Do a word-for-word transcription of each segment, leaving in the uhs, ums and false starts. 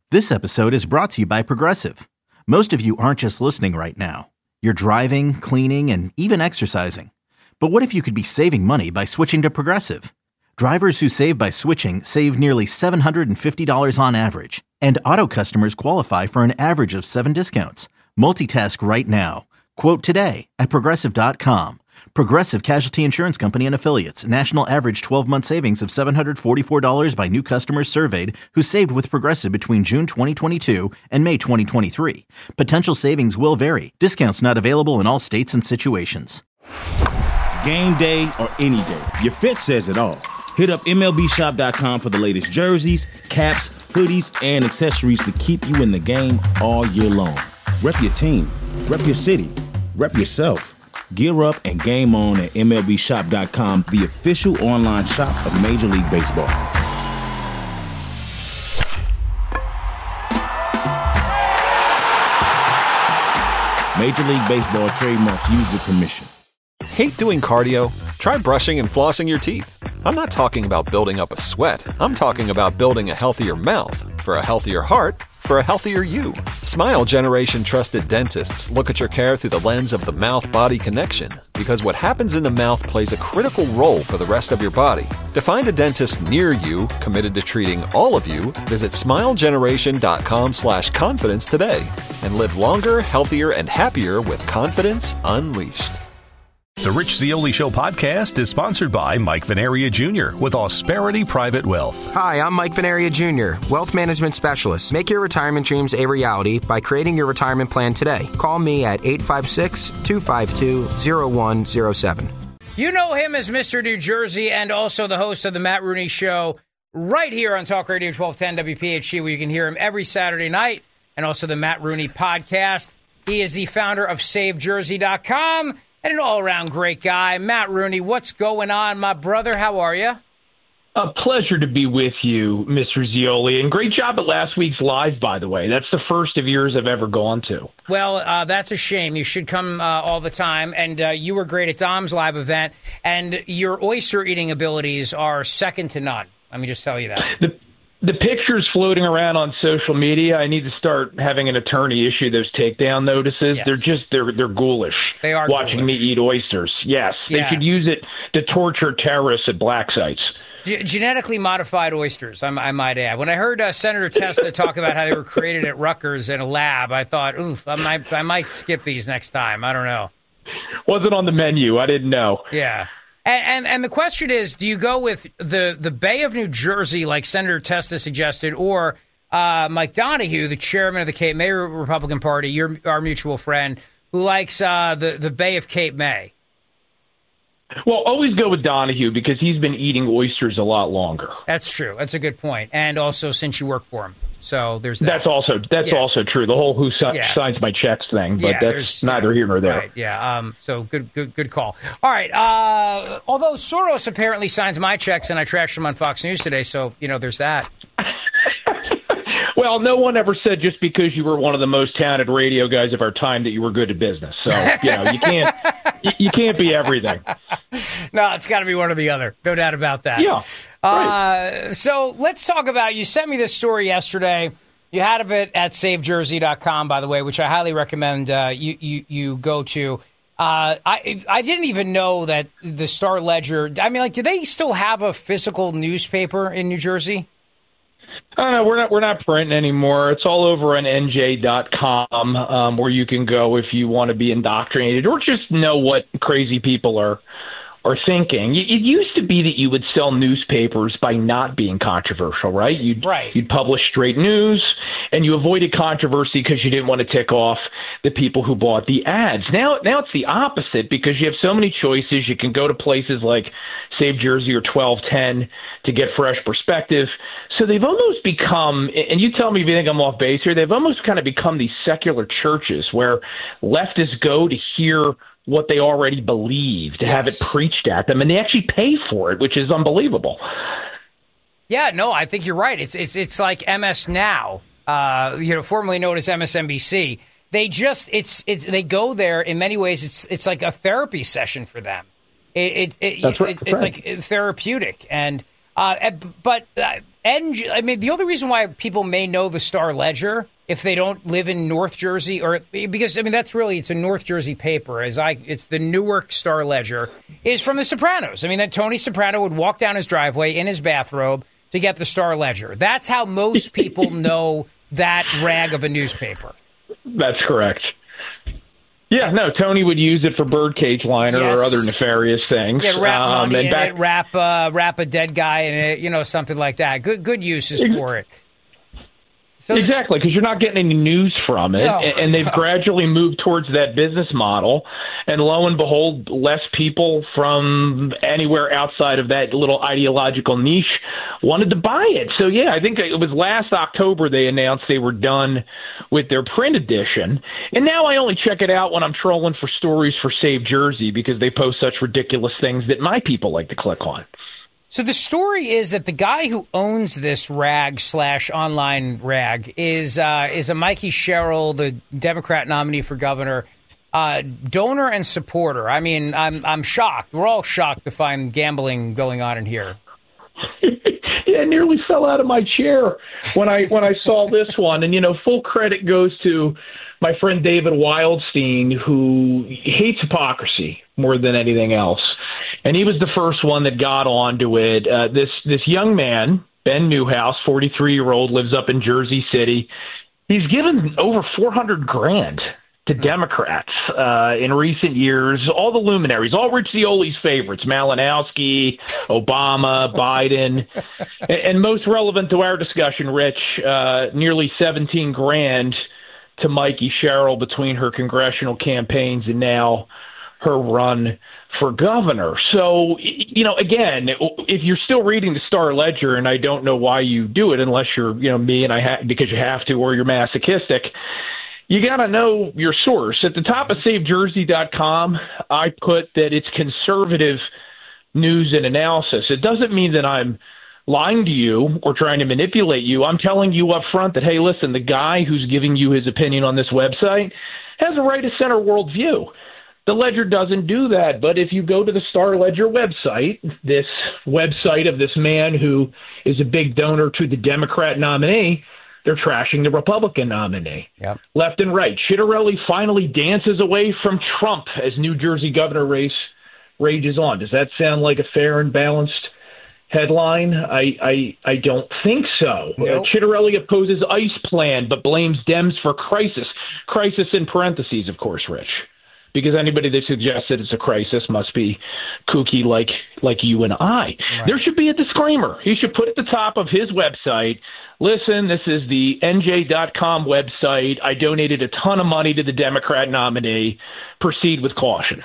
This episode is brought to you by Progressive. Most of you aren't just listening right now. You're driving, cleaning, and even exercising. But what if you could be saving money by switching to Progressive? Drivers who save by switching save nearly seven hundred fifty dollars on average. And auto customers qualify for an average of seven discounts. Multitask right now. Quote today at Progressive dot com. Progressive Casualty Insurance Company and Affiliates. National average twelve-month savings of seven hundred forty-four dollars by new customers surveyed who saved with Progressive between June twenty twenty-two and May twenty twenty-three. Potential savings will vary. Discounts not available in all states and situations. Game day or any day, your fit says it all. Hit up M L B shop dot com for the latest jerseys, caps, hoodies, and accessories to keep you in the game all year long. Rep your team, rep your city, rep yourself. Gear up and game on at M L B shop dot com, the official online shop of Major League Baseball. Major League Baseball trademark used with permission. Hate doing cardio? Try brushing and flossing your teeth. I'm not talking about building up a sweat. I'm talking about building a healthier mouth. For a healthier heart, for a healthier you. Smile Generation trusted dentists look at your care through the lens of the mouth-body connection, because what happens in the mouth plays a critical role for the rest of your body. To find a dentist near you committed to treating all of you, visit smile generation dot com slash confidence today and live longer, healthier, and happier with confidence unleashed. The Rich Zeoli Show podcast is sponsored by Mike Venaria Junior with Ausperity Private Wealth. Hi, I'm Mike Venaria Junior, Wealth Management Specialist. Make your retirement dreams a reality by creating your retirement plan today. Call me at eight five six, two five two, zero one zero seven. You know him as Mister New Jersey and also the host of the Matt Rooney Show right here on Talk Radio twelve ten W P H T, where you can hear him every Saturday night, and also the Matt Rooney podcast. He is the founder of Save Jersey dot com. And an all-around great guy. Matt Rooney, what's going on, my brother? How are you? A pleasure to be with you, Mister Zeoli. And great job at last week's live, by the way. That's the first of yours I've ever gone to. Well, uh, that's a shame. You should come uh, all the time. And uh, you were great at Dom's live event. And your oyster-eating abilities are second to none. Let me just tell you that. The- The pictures floating around on social media, I need to start having an attorney issue those takedown notices. Yes. They're just, they're they're ghoulish. They are watching ghoulish. me eat oysters. Yes, they Yeah. should use it to torture terrorists at black sites. G- genetically modified oysters, I, I might add. When I heard uh, Senator Testa talk about how they were created at Rutgers in a lab, I thought, oof, I might, I might skip these next time. I don't know. Wasn't on the menu. I didn't know. Yeah. And, and and the question is, do you go with the, the Bay of New Jersey, like Senator Testa suggested, or uh, Mike Donahue, the chairman of the Cape May Republican Party, your our mutual friend, who likes uh, the, the Bay of Cape May? Well, always go with Donahue because he's been eating oysters a lot longer. That's true. That's a good point. And also, since you work for him. So there's that. That's also that's Yeah. also true. The whole who si- Yeah. signs my checks thing, but Yeah, that's there's- neither here nor there. Right, yeah. Um, so good, good, good call. All right. Uh, although Soros apparently signs my checks, and I trashed him on Fox News today, so you know, there's that. Well, no one ever said just because you were one of the most talented radio guys of our time that you were good at business. So you know you can't you, you can't be everything. No, it's got to be one or the other. No doubt about that. Yeah. Right. Uh, so let's talk about. You sent me this story yesterday. You had it at Save Jersey dot com, by the way, which I highly recommend uh, you, you you go to. Uh, I I didn't even know that the Star Ledger. I mean, like, do they still have a physical newspaper in New Jersey? I don't know. We're not we're not printing anymore. It's all over on N J dot com, um, where you can go if you want to be indoctrinated or just know what crazy people are are thinking. It used to be that you would sell newspapers by not being controversial, right? You'd right. you'd publish straight news, and you avoided controversy because you didn't want to tick off the people who bought the ads. Now, now it's the opposite because you have so many choices. You can go to places like Save Jersey or twelve ten to get fresh perspective. So they've almost become, and you tell me if you think I'm off base here, they've almost kind of become these secular churches where leftists go to hear what they already believe, to yes. have it preached at them, and they actually pay for it, which is unbelievable. Yeah, no, I think you're right. It's it's it's like M S Now, uh, you know, formerly known as M S N B C. They just it's it's they go there in many ways. It's it's like a therapy session for them. It, it, it, That's right. it it's right. like therapeutic, and Uh, but uh, N J, I mean, the only reason why people may know the Star Ledger if they don't live in North Jersey, or because I mean that's really it's a North Jersey paper, as I it's the Newark Star Ledger, is from The Sopranos. I mean that Tony Soprano would walk down his driveway in his bathrobe to get the Star Ledger. That's how most people know that rag of a newspaper. That's correct. Yeah, no, Tony would use it for birdcage liner yes. or other nefarious things. Yeah, wrap um, money and in back- it, wrap, uh, wrap a dead guy in it, you know, something like that. Good good uses for it. So exactly, because you're not getting any news from it, no, and, and they've no. gradually moved towards that business model, and lo and behold, less people from anywhere outside of that little ideological niche wanted to buy it. So, yeah, I think it was last October they announced they were done with their print edition, and now I only check it out when I'm trolling for stories for Save Jersey because they post such ridiculous things that my people like to click on. So the story is that the guy who owns this rag slash online rag is uh, is a Mikey Sherrill, the Democrat nominee for governor, uh, donor and supporter. I mean, I'm I'm shocked. We're all shocked to find gambling going on in here. Yeah, I nearly fell out of my chair when I when I saw this one. And, you know, full credit goes to my friend David Wildstein, who hates hypocrisy more than anything else. And he was the first one that got onto it. Uh, this this young man, Ben Newhouse, forty-three-year-old, lives up in Jersey City. He's given over four hundred grand to Democrats uh, in recent years. All the luminaries, all Rich Zeoli's favorites: Malinowski, Obama, Biden, and, and most relevant to our discussion, Rich, uh, nearly seventeen grand to Mikey Sherrill between her congressional campaigns and now her run for governor. So, you know, again, if you're still reading the Star Ledger, and I don't know why you do it unless you're, you know, me and I ha- because you have to, or you're masochistic, you got to know your source. At the top of save jersey dot com, I put that it's conservative news and analysis. It doesn't mean that I'm lying to you or trying to manipulate you. I'm telling you up front that, hey, listen, the guy who's giving you his opinion on this website has a right to center worldview. The Ledger doesn't do that, but if you go to the Star Ledger website, this website of this man who is a big donor to the Democrat nominee, they're trashing the Republican nominee. Yep. Left and right. Chitterelli finally dances away from Trump as New Jersey governor race rages on. Does that sound like a fair and balanced headline? I I, I don't think so. Nope. Uh, Chitterelli opposes ICE plan but blames Dems for crisis. Crisis in parentheses, of course, Rich. Because anybody that suggests that it's a crisis must be kooky like like you and I. Right. There should be a disclaimer. He should put at the top of his website, listen, this is the N J dot com website. I donated a ton of money to the Democrat nominee. Proceed with caution.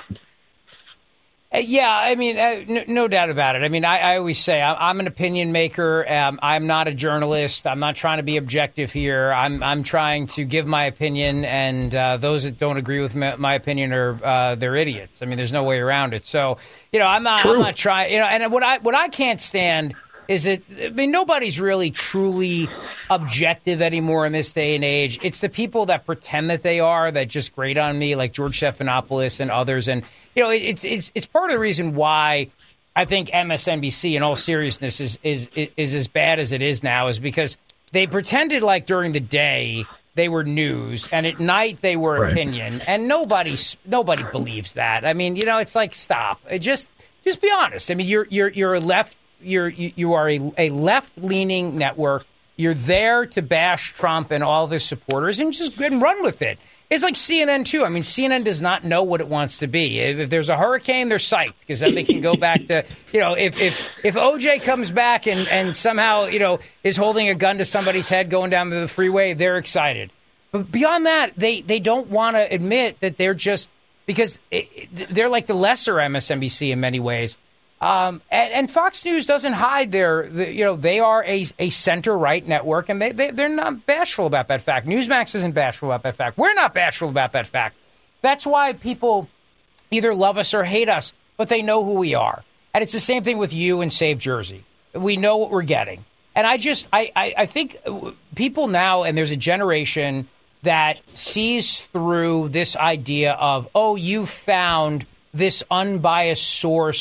Uh, yeah, I mean, uh, no, no doubt about it. I mean, I, I always say I, I'm an opinion maker. Um, I'm not a journalist. I'm not trying to be objective here. I'm I'm trying to give my opinion, and uh, those that don't agree with my, my opinion are uh, they're idiots. I mean, there's no way around it. So, you know, I'm not True. I'm not trying. You know, and what I what I can't stand is that I mean, nobody's really truly objective anymore in this day and age. It's the people that pretend that they are that just grate on me, like George Stephanopoulos and others. And you know, it, it's it's it's part of the reason why I think M S N B C, in all seriousness, is is is as bad as it is now, is because they pretended like during the day they were news and at night they were right. opinion, and nobody nobody believes that. I mean, you know, it's like stop. It just just be honest. I mean, you're you're you're a left you're you, you are a, a left leaning network. You're there to bash Trump and all of his supporters and just and run with it. It's like C N N, too. I mean, C N N does not know what it wants to be. If, if there's a hurricane, they're psyched because then they can go back to, you know, if if, if O J comes back and, and somehow, you know, is holding a gun to somebody's head going down to the freeway, they're excited. But beyond that, they, they don't want to admit that they're just because it, they're like the lesser M S N B C in many ways. Um, and, and Fox News doesn't hide their, the, you know, they are a, a center-right network, and they, they, they're not bashful about that fact. Newsmax isn't bashful about that fact. We're not bashful about that fact. That's why people either love us or hate us, but they know who we are. And it's the same thing with you and Save Jersey. We know what we're getting. And I just, I, I, I think people now, and there's a generation that sees through this idea of, oh, you found this unbiased source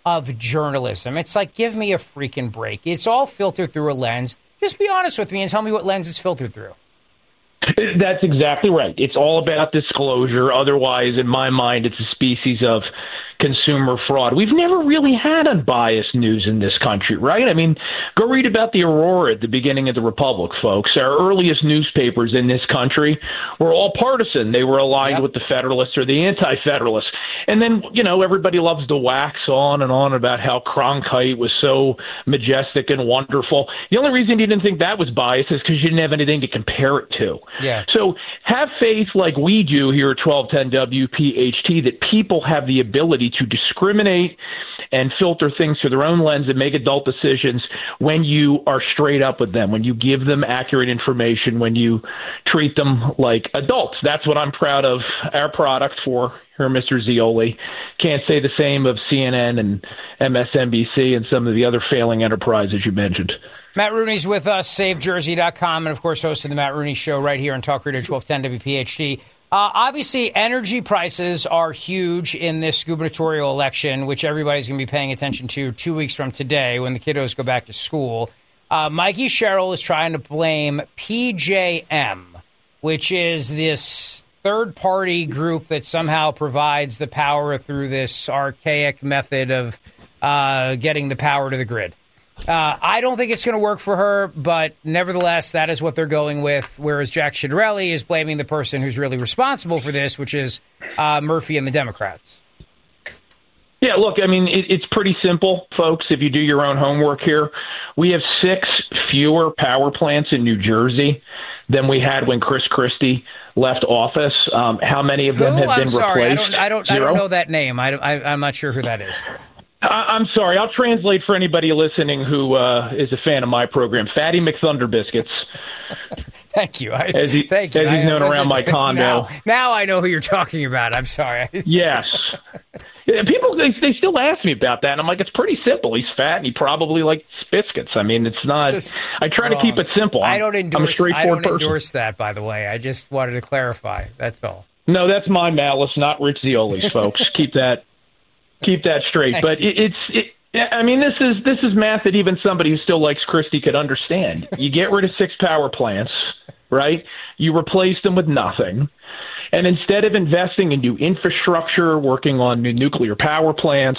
of journalism. It's like, give me a freaking break. It's all filtered through a lens. Just be honest with me and tell me what lens it's filtered through. That's exactly right. It's all about disclosure. Otherwise, in my mind, it's a species of consumer fraud. We've never really had unbiased news in this country, right? I mean, go read about the Aurora at the beginning of the Republic, folks. Our earliest newspapers in this country were all partisan. They were aligned yep. with the Federalists or the Anti-Federalists. And then, you know, everybody loves to wax on and on about how Cronkite was so majestic and wonderful. The only reason you didn't think that was biased is because you didn't have anything to compare it to. Yeah. So have faith like we do here at twelve ten W P H T that people have the ability to discriminate and filter things through their own lens and make adult decisions when you are straight up with them, when you give them accurate information, when you treat them like adults. That's what I'm proud of our product for here, Mister Zeoli. Can't say the same of C N N and M S N B C and some of the other failing enterprises you mentioned. Matt Rooney's with us, save jersey dot com, and, of course, hosting the Matt Rooney Show right here on Talk Radio twelve ten W P H T. Uh, obviously, energy prices are huge in this gubernatorial election, which everybody's going to be paying attention to two weeks from today when the kiddos go back to school. Uh, Mikey Sherrill is trying to blame P J M, which is this third-party group that somehow provides the power through this archaic method of uh, getting the power to the grid. Uh, I don't think it's going to work for her, but nevertheless, that is what they're going with, whereas Jack Ciattarelli is blaming the person who's really responsible for this, which is uh, Murphy and the Democrats. Yeah, look, I mean, it, it's pretty simple, folks, if you do your own homework here. We have six fewer power plants in New Jersey than we had when Chris Christie left office. Um, how many of them who? have I'm been sorry, replaced? I don't, I don't, I don't know that name. I, I, I'm not sure who that is. I'm sorry. I'll translate for anybody listening who uh, is a fan of my program. Fatty McThunderbiscuits. Thank you. I, as he, thank you. As he's known I, around my condo. Now, now I know who you're talking about. I'm sorry. Yes. People, they, they still ask me about that, and I'm like, it's pretty simple. He's fat, and he probably likes biscuits. I mean, it's not. It's I try wrong. to keep it simple. I'm, I don't endorse. I'm a straightforward I don't person. endorse that, by the way. I just wanted to clarify. That's all. No, that's my malice, not Rich Zeoli's, folks. Keep that, keep that straight. But it, it's. It, I mean, this is this is math that even somebody who still likes Christie could understand. You get rid of six power plants, right? You replace them with nothing. And instead of investing in new infrastructure, working on new nuclear power plants,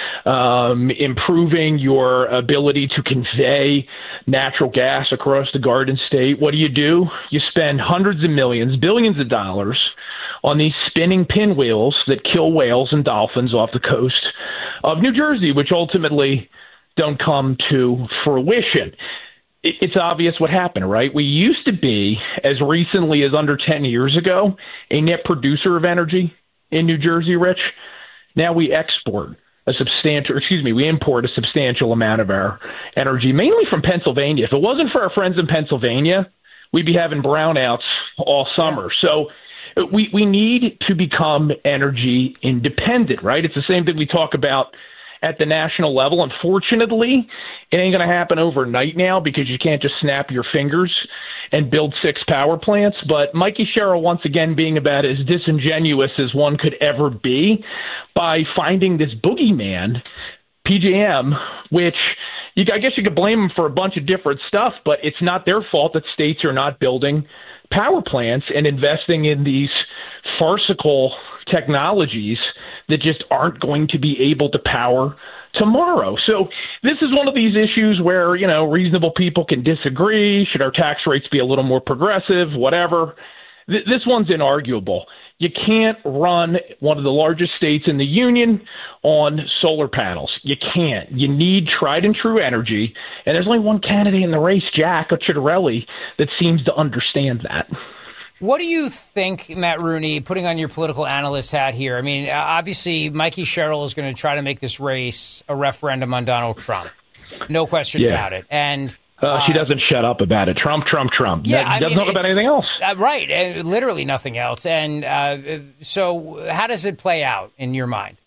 um, improving your ability to convey natural gas across the Garden State, what do you do? You spend hundreds of millions, billions of dollars on these spinning pinwheels that kill whales and dolphins off the coast of New Jersey, which ultimately don't come to fruition. It's obvious what happened, right? We used to be, as recently as under ten years ago, a net producer of energy in New Jersey, Rich. Now we export a substantial, excuse me, we import a substantial amount of our energy, mainly from Pennsylvania. If it wasn't for our friends in Pennsylvania, we'd be having brownouts all summer. So we, we need to become energy independent, right? It's the same thing we talk about at the national level. Unfortunately, it ain't going to happen overnight now because you can't just snap your fingers and build six power plants. But Mikey Sherrill, once again, being about as disingenuous as one could ever be by finding this boogeyman, P J M, which you, I guess you could blame them for a bunch of different stuff, but it's not their fault that states are not building power plants and investing in these farcical technologies that just aren't going to be able to power tomorrow. So this is one of these issues where, you know, reasonable people can disagree. Should our tax rates be a little more progressive? Whatever. Th- this one's inarguable. You can't run one of the largest states in the union on solar panels. You can't. You need tried and true energy. And there's only one candidate in the race, Jack Ciattarelli, that seems to understand that. What do you think, Matt Rooney, putting on your political analyst hat here? I mean, obviously, Mikey Sherrill is going to try to make this race a referendum on Donald Trump. No question yeah. about it. And uh, she doesn't shut up about it. Trump, Trump, Trump. Yeah, that, I doesn't mean, talk about anything else. Uh, right. Uh, literally nothing else. And uh, so how does it play out in your mind?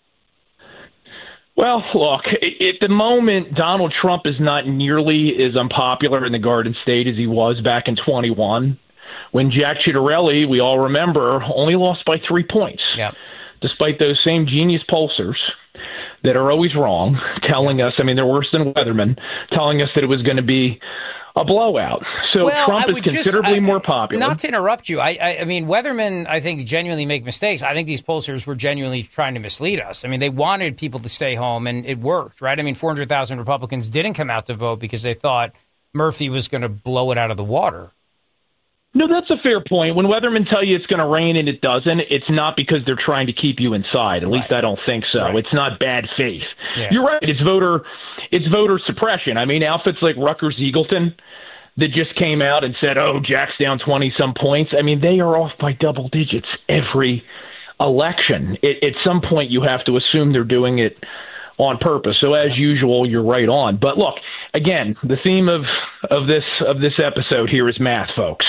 Well, look, at the moment, Donald Trump is not nearly as unpopular in the Garden State as he was back in twenty-one. When Jack Ciattarelli, we all remember, only lost by three points, yep. despite those same genius pollsters that are always wrong, telling us, I mean, they're worse than weathermen, telling us that it was going to be a blowout. So well, Trump is considerably just, I, more popular. Not to interrupt you, I, I, I mean, weathermen, I think, genuinely make mistakes. I think these pollsters were genuinely trying to mislead us. I mean, they wanted people to stay home, and it worked, right? I mean, four hundred thousand Republicans didn't come out to vote because they thought Murphy was going to blow it out of the water. No, that's a fair point. When weathermen tell you it's going to rain and it doesn't, it's not because they're trying to keep you inside. At least right. I don't think so. Right. It's not bad faith. Yeah. You're right. It's voter, it's voter suppression. I mean, outfits like Rutgers Eagleton that just came out and said, "Oh, Jack's down twenty some points." I mean, they are off by double digits every election. It, at some point, you have to assume they're doing it on purpose. So as usual, you're right on. But look, again, the theme of of this of this episode here is math, folks.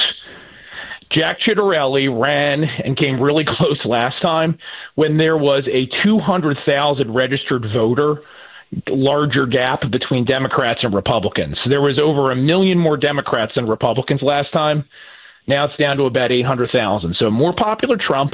Jack Ciattarelli ran and came really close last time when there was a two hundred thousand registered voter larger gap between Democrats and Republicans. There was over a million more Democrats than Republicans last time. Now it's down to about eight hundred thousand. So more popular Trump,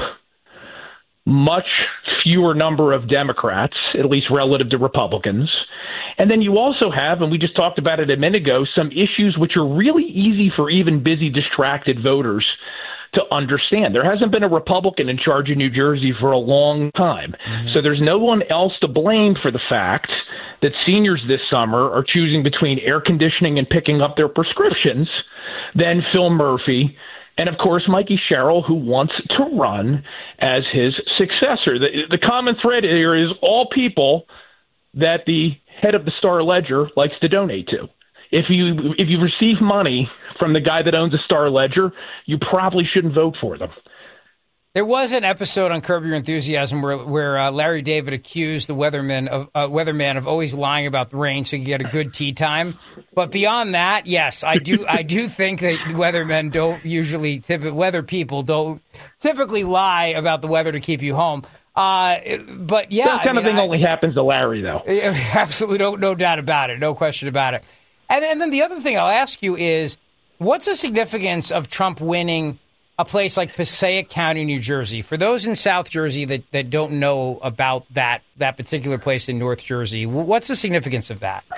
much fewer number of Democrats, at least relative to Republicans. And then you also have, and we just talked about it a minute ago, some issues which are really easy for even busy, distracted voters to understand. There hasn't been a Republican in charge of New Jersey for a long time. Mm-hmm. So there's no one else to blame for the fact that seniors this summer are choosing between air conditioning and picking up their prescriptions than Phil Murphy and, of course, Mikey Sherrill, who wants to run as his successor. The, the common thread here is all people that the head of the Star Ledger likes to donate to. If you if you receive money from the guy that owns a Star Ledger, you probably shouldn't vote for them. There was an episode on Curb Your Enthusiasm where where uh, Larry David accused the weatherman of uh, weatherman of always lying about the rain so you can get a good tea time. But beyond that, yes, I do I do think that weathermen don't usually typ- weather people don't typically lie about the weather to keep you home. Uh, but yeah, that kind I mean, of thing I, only happens to Larry, though. Absolutely, no, no doubt about it, no question about it. And, and then the other thing I'll ask you is, what's the significance of Trump winning a place like Passaic County, New Jersey? For those in South Jersey that, that don't know about that that particular place in North Jersey, what's the significance of that?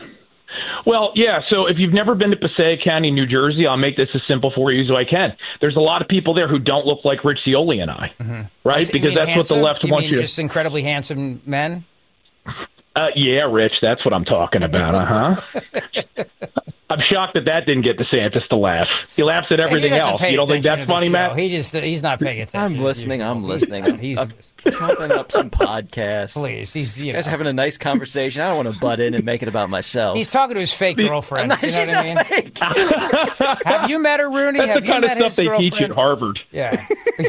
Well, yeah, so if you've never been to Passaic County, New Jersey, I'll make this as simple for you as I can. There's a lot of people there who don't look like Rich Zeoli and I, mm-hmm. right? Because that's handsome? What the left you wants mean you to... just incredibly handsome men? Uh, yeah, Rich, that's what I'm talking about, uh-huh. I'm shocked that that didn't get DeSantis to laugh. He laughs at everything else. You don't think that's funny, Matt? He just he's not paying attention. I'm listening. I'm listening. He's I'm chopping up some podcasts. Please, he's you, you guys know. having a nice conversation. I don't want to butt in and make it about myself. He's talking to his fake girlfriend. Not, you know she's what I mean? not fake. Have you met her, Rooney? That's Have the you kind of met stuff his they girlfriend? teach at Harvard. Yeah,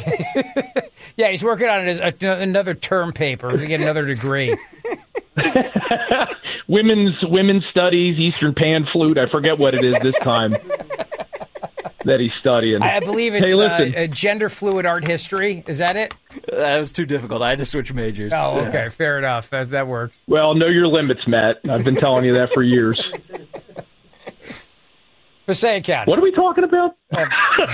yeah. He's working on his, uh, another term paper to get another degree. women's women's studies, Eastern Pan flute. I forget what it is this time that he's studying. I believe it's hey, uh, a gender fluid art history. Is that it? That was too difficult. I had to switch majors. Oh, okay, yeah. Fair enough. That, that works. Well, know your limits, Matt. I've been telling you that for years. Passaic County. What are we talking about? Uh,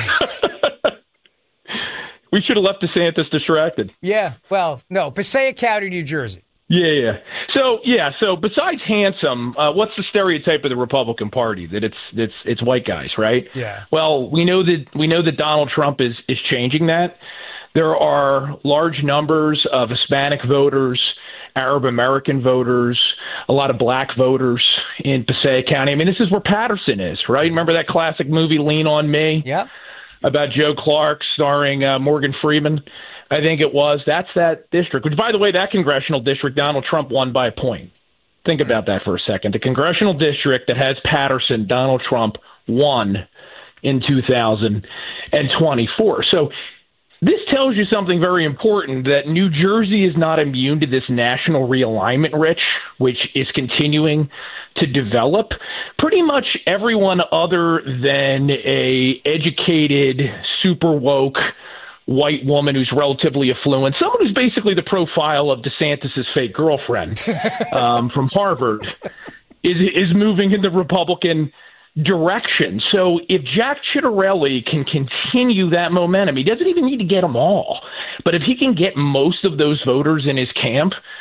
we should have left DeSantis distracted. Yeah. Well, no. Passaic County, New Jersey. Yeah, yeah. So, yeah. So, besides handsome, uh, what's the stereotype of the Republican Party? That it's it's it's white guys, right? Yeah. Well, we know that we know that Donald Trump is is changing that. There are large numbers of Hispanic voters, Arab American voters, a lot of black voters in Passaic County. I mean, this is where Patterson is, right? Remember that classic movie Lean on Me? Yeah. About Joe Clark starring uh, Morgan Freeman. I think it was. That's that district, which, by the way, that congressional district, Donald Trump won by a point. Think about that for a second. The congressional district that has Patterson, Donald Trump won in two thousand twenty-four. So this tells you something very important, that New Jersey is not immune to this national realignment, Rich, which is continuing to develop. Pretty much everyone other than a educated, super woke white woman who's relatively affluent, someone who's basically the profile of DeSantis's fake girlfriend um, from Harvard, is is moving in the Republican direction. So if Jack Ciattarelli can continue that momentum, he doesn't even need to get them all, but if he can get most of those voters in his camp,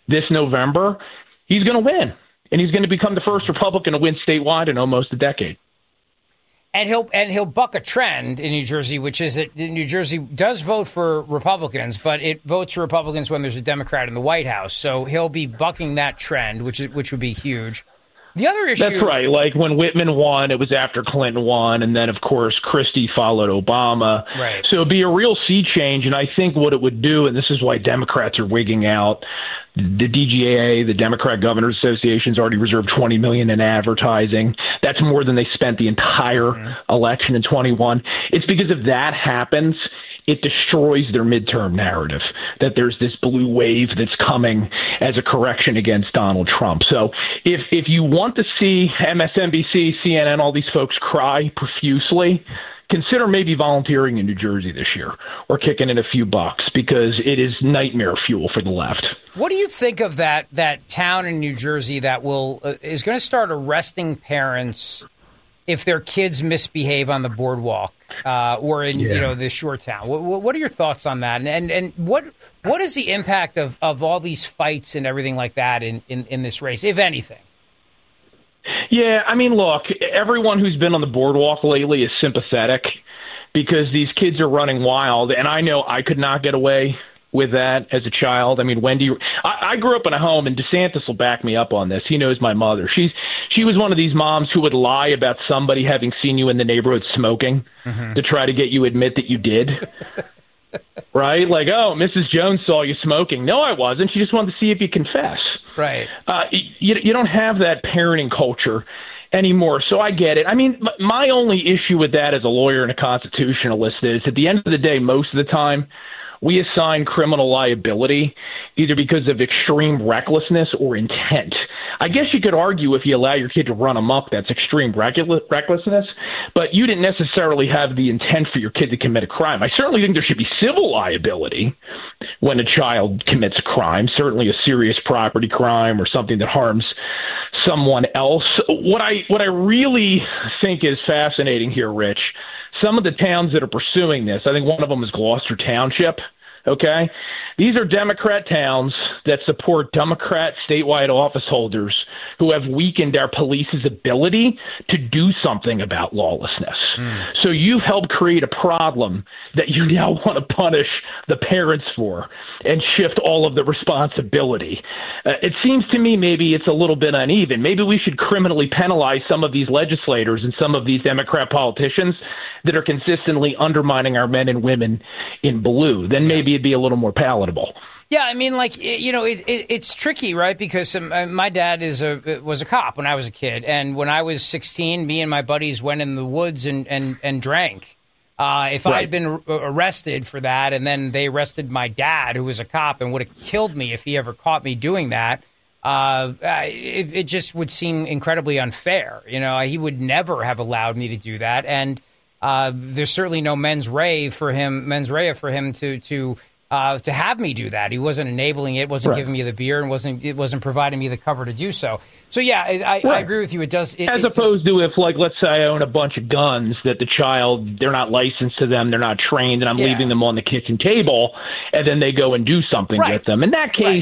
this November, he's going to win. And he's going to become the first Republican to win statewide in almost a decade. And he'll and he'll buck a trend in New Jersey, which is that New Jersey does vote for Republicans, but it votes for Republicans when there's a Democrat in the White House. So he'll be bucking that trend, which is which would be huge. The other issue, that's right. Like when Whitman won, it was after Clinton won, and then of course Christie followed Obama. Right. So it'd be a real sea change, and I think what it would do, and this is why Democrats are wigging out. The D G A A, the Democrat Governors Association, has already reserved twenty million dollars in advertising. That's more than they spent the entire mm-hmm. election in twenty-one. It's because if that happens, it destroys their midterm narrative that there's this blue wave that's coming as a correction against Donald Trump. So if if you want to see M S N B C, C N N, all these folks cry profusely, consider maybe volunteering in New Jersey this year or kicking in a few bucks, because it is nightmare fuel for the left. What do you think of that that town in New Jersey that will uh, is going to start arresting parents if their kids misbehave on the boardwalk uh, or in yeah. you know the shore town? What, what are your thoughts on that? And and, and what what is the impact of, of all these fights and everything like that in, in, in this race, if anything? Yeah, I mean, look, everyone who's been on the boardwalk lately is sympathetic because these kids are running wild, and I know I could not get away with that as a child. I mean, Wendy, I, I grew up in a home, and DeSantis will back me up on this. He knows my mother. She's she was one of these moms who would lie about somebody having seen you in the neighborhood smoking mm-hmm. to try to get you to admit that you did. Right? Like, oh, Missus Jones saw you smoking. No, I wasn't. She just wanted to see if you confess. Right. Uh, you, you don't have that parenting culture anymore, so I get it. I mean, my only issue with that as a lawyer and a constitutionalist is at the end of the day, most of the time, we assign criminal liability either because of extreme recklessness or intent. I guess you could argue if you allow your kid to run amok, that's extreme recklessness, but you didn't necessarily have the intent for your kid to commit a crime. I certainly think there should be civil liability when a child commits a crime, certainly a serious property crime or something that harms someone else. What I what I really think is fascinating here, Rich, some of the towns that are pursuing this, I think one of them is Gloucester Township, okay? These are Democrat towns that support Democrat statewide office holders who have weakened our police's ability to do something about lawlessness. Mm. So you've helped create a problem that you now want to punish the parents for and shift all of the responsibility. Uh, it seems to me maybe it's a little bit uneven. Maybe we should criminally penalize some of these legislators and some of these Democrat politicians that are consistently undermining our men and women in blue. Then maybe it'd be a little more palatable. Yeah, I mean, like, you know, it, it, it's tricky, right? Because um, my dad is a was a cop when I was a kid. And when I was sixteen, me and my buddies went in the woods and, and, and drank. Uh, if right. I had been arrested for that and then they arrested my dad, who was a cop, and would have killed me if he ever caught me doing that, uh, it, it just would seem incredibly unfair. You know, he would never have allowed me to do that. And uh, there's certainly no mens rea for him, mens rea for him to to uh, to have me do that. He wasn't enabling it, wasn't right. giving me the beer, and wasn't it wasn't providing me the cover to do so. So yeah, I, I, right. I agree with you. It does. It, As opposed to if, like, let's say I own a bunch of guns that the child, they're not licensed to them, they're not trained, and I'm yeah. leaving them on the kitchen table, and then they go and do something right. with them. In that case. Right.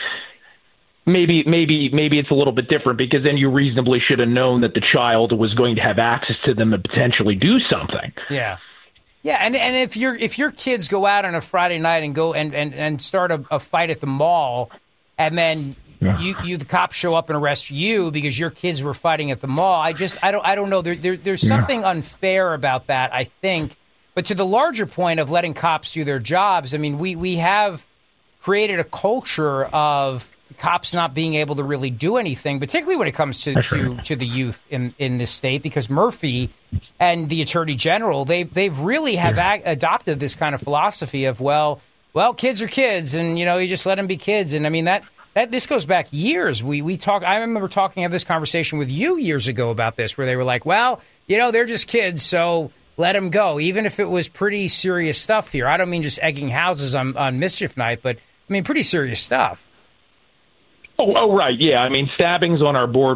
Maybe, maybe, maybe it's a little bit different because then you reasonably should have known that the child was going to have access to them and potentially do something. Yeah, yeah, and and if your if your kids go out on a Friday night and go and, and, and start a, a fight at the mall, and then yeah. you, you the cops show up and arrest you because your kids were fighting at the mall, I just I don't I don't know. There, there there's something yeah. unfair about that, I think. But to the larger point of letting cops do their jobs, I mean, we we have created a culture of cops not being able to really do anything, particularly when it comes to, to, to the youth in, in this state, because Murphy and the Attorney General, they they've really have yeah. a- adopted this kind of philosophy of, well, well, kids are kids, and, you know, you just let them be kids. And I mean, that, that this goes back years. We we talk. I remember talking of this conversation with you years ago about this, where they were like, well, you know, they're just kids, so let them go, even if it was pretty serious stuff here. I don't mean just egging houses on, on mischief night, but I mean, pretty serious stuff. Oh, oh, right. Yeah. I mean, stabbings on our boardwalks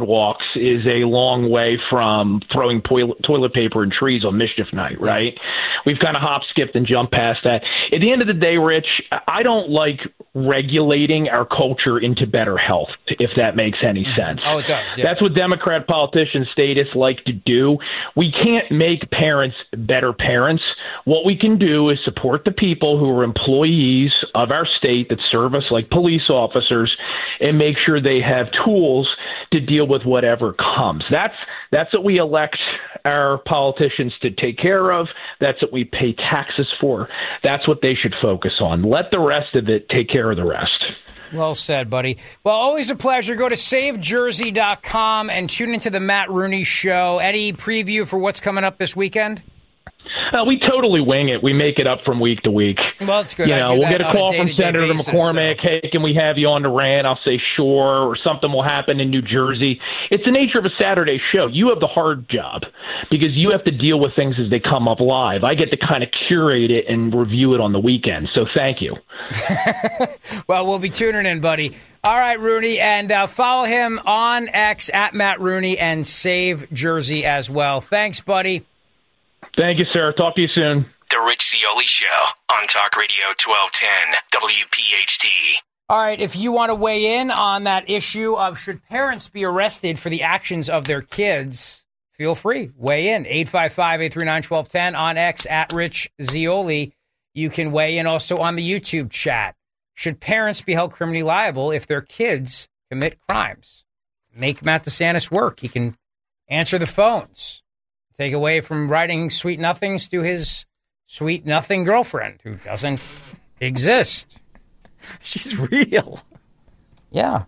is a long way from throwing toilet, toilet paper and trees on mischief night, right? We've kind of hop, skipped, and jumped past that. At the end of the day, Rich, I don't like regulating our culture into better health, if that makes any sense. Oh, it does. Yeah. That's what Democrat politicians, statists like to do. We can't make parents better parents. What we can do is support the people who are employees of our state that serve us like police officers and make sure they have tools to deal with whatever comes. That's that's what we elect our politicians to take care of. That's what we pay taxes for. That's what they should focus on. Let the rest of it take care of the rest. Well said, buddy. Well, always a pleasure. Go to save jersey dot com and tune into the Matt Rooney Show. Any preview for what's coming up this weekend? Uh, we totally wing it. We make it up from week to week. Well, it's good. You know, we'll get a call a from Senator basis, McCormick. So. Hey, can we have you on the rant? I'll say sure, or something will happen in New Jersey. It's the nature of a Saturday show. You have the hard job because you have to deal with things as they come up live. I get to kind of curate it and review it on the weekend. So thank you. Well, we'll be tuning in, buddy. All right, Rooney, and uh, follow him on X at Matt Rooney and Save Jersey as well. Thanks, buddy. Thank you, sir. Talk to you soon. The Rich Zeoli Show on Talk Radio twelve ten W P H T. All right, if you want to weigh in on that issue of should parents be arrested for the actions of their kids, feel free. Weigh in. eight five five, eight three nine, one two one zero on X at Rich Zeoli. You can weigh in also on the YouTube chat. Should parents be held criminally liable if their kids commit crimes? Make Matt DeSantis work. He can answer the phones. Take away from writing sweet nothings to his sweet nothing girlfriend who doesn't exist. She's real. Yeah.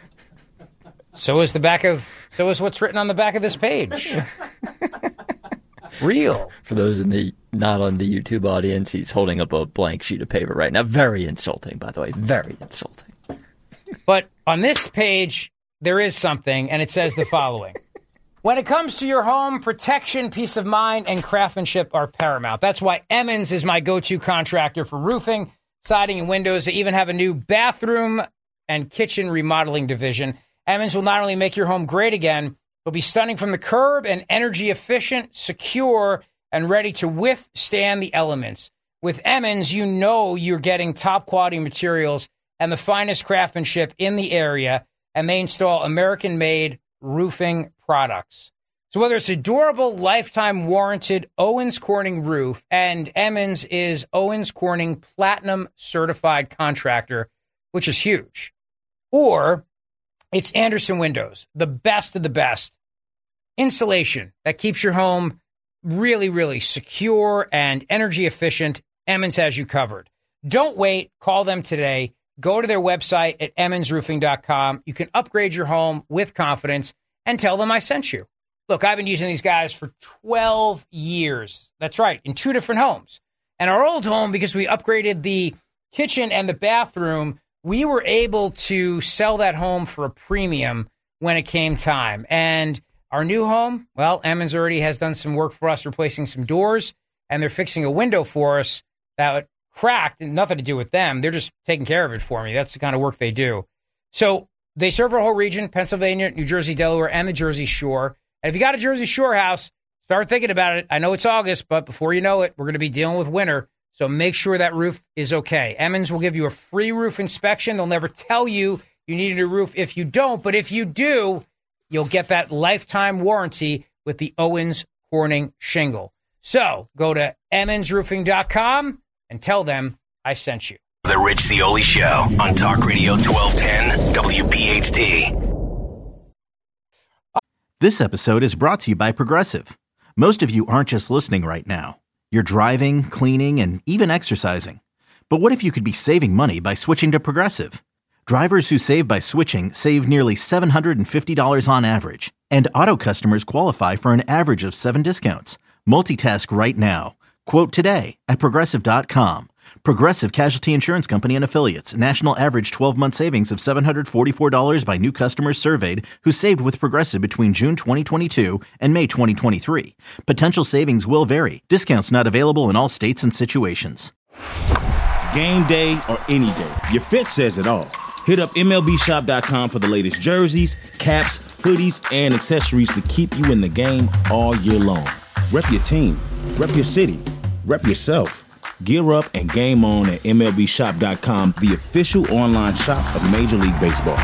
So is the back of, so is what's written on the back of this page. Real. For those in the not on the YouTube audience, he's holding up a blank sheet of paper right now. Very insulting, by the way. Very insulting. But on this page, there is something, and it says the following. When it comes to your home, protection, peace of mind, and craftsmanship are paramount. That's why Emmons is my go-to contractor for roofing, siding, and windows. They even have a new bathroom and kitchen remodeling division. Emmons will not only make your home great again, it'll be stunning from the curb and energy efficient, secure, and ready to withstand the elements. With Emmons, you know you're getting top quality materials and the finest craftsmanship in the area, and they install American-made roofing products. So whether it's a durable, lifetime warranted Owens Corning roof, and Emmons is Owens Corning Platinum certified contractor, which is huge, or it's Anderson Windows, the best of the best. Insulation that keeps your home really, really secure and energy efficient. Emmons has you covered. Don't wait. Call them today. Go to their website at emmons roofing dot com. You can upgrade your home with confidence and tell them I sent you. Look, I've been using these guys for twelve years. That's right, in two different homes. And our old home, because we upgraded the kitchen and the bathroom, we were able to sell that home for a premium when it came time. And our new home, well, Emmons already has done some work for us, replacing some doors, and they're fixing a window for us that cracked, and nothing to do with them. They're just taking care of it for me. That's the kind of work they do. So they serve our whole region, Pennsylvania, New Jersey, Delaware, and the Jersey Shore. And if you got a Jersey Shore house, start thinking about it. I know it's August, but before you know it, we're going to be dealing with winter. So make sure that roof is okay. Emmons will give you a free roof inspection. They'll never tell you you need a new roof if you don't. But if you do, you'll get that lifetime warranty with the Owens Corning shingle. So go to emmons roofing dot com and tell them I sent you. The Rich Zeoli Show on Talk Radio twelve ten W P H T. This episode is brought to you by Progressive. Most of you aren't just listening right now. You're driving, cleaning, and even exercising. But what if you could be saving money by switching to Progressive? Drivers who save by switching save nearly seven hundred fifty dollars on average. And auto customers qualify for an average of seven discounts. Multitask right now. Quote today at progressive dot com. Progressive Casualty Insurance Company and Affiliates. National average twelve-month savings of seven hundred forty-four dollars by new customers surveyed who saved with Progressive between June twenty twenty-two and May twenty twenty-three. Potential savings will vary. Discounts not available in all states and situations. Game day or any day, your fit says it all. Hit up M L B shop dot com for the latest jerseys, caps, hoodies, and accessories to keep you in the game all year long. Rep your team, rep your city, rep yourself. Gear up and game on at M L B shop dot com, the official online shop of Major League Baseball.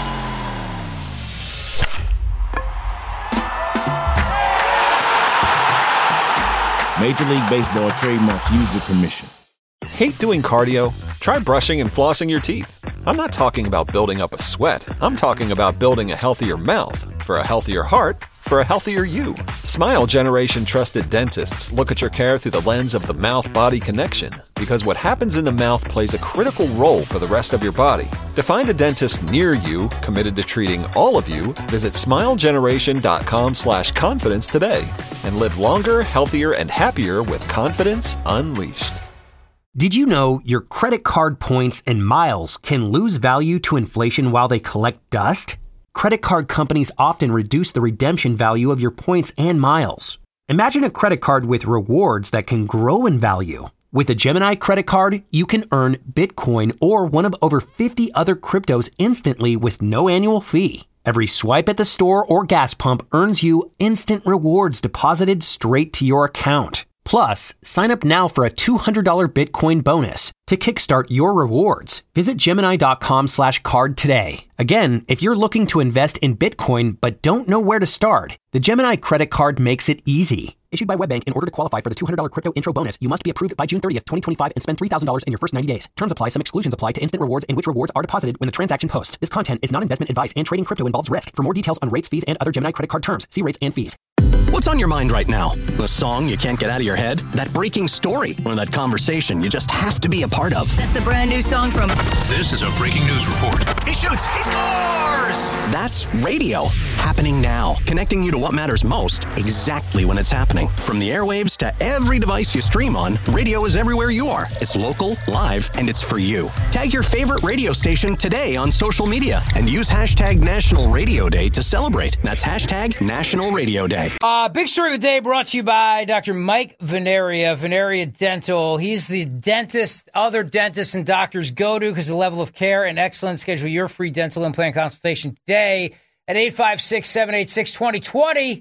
Major League Baseball trademark used with permission. Hate doing cardio? Try brushing and flossing your teeth. I'm not talking about building up a sweat. I'm talking about building a healthier mouth. For a healthier heart, for a healthier you. Smile Generation trusted dentists look at your care through the lens of the mouth-body connection, because what happens in the mouth plays a critical role for the rest of your body. To find a dentist near you committed to treating all of you, visit smilegeneration.com slash confidence today and live longer, healthier, and happier with confidence unleashed. Did you know your credit card points and miles can lose value to inflation while they collect dust? Credit card companies often reduce the redemption value of your points and miles. Imagine a credit card with rewards that can grow in value. With a Gemini credit card, you can earn Bitcoin or one of over fifty other cryptos instantly with no annual fee. Every swipe at the store or gas pump earns you instant rewards deposited straight to your account. Plus, sign up now for a two hundred dollars Bitcoin bonus. To kickstart your rewards, visit Gemini.com slash card today. Again, if you're looking to invest in Bitcoin but don't know where to start, the Gemini credit card makes it easy. Issued by WebBank, in order to qualify for the two hundred dollars crypto intro bonus, you must be approved by June thirtieth, twenty twenty-five and spend three thousand dollars in your first ninety days. Terms apply. Some exclusions apply to instant rewards and which rewards are deposited when the transaction posts. This content is not investment advice and trading crypto involves risk. For more details on rates, fees, and other Gemini credit card terms, see rates and fees. What's on your mind right now? The song you can't get out of your head? That breaking story? Or that conversation you just have to be a part of? That's the brand new song from... This is a breaking news report. He shoots! He scores! That's radio. Happening now. Connecting you to what matters most, exactly when it's happening. From the airwaves to every device you stream on, radio is everywhere you are. It's local, live, and it's for you. Tag your favorite radio station today on social media and use hashtag National Radio Day to celebrate. That's hashtag National Radio Day. Uh, big story of the day brought to you by Doctor Mike Veneria, Veneria Dental. He's the dentist other dentists and doctors go to because of the level of care and excellence. Schedule your free dental implant consultation today at eight five six, seven eight six, two zero two zero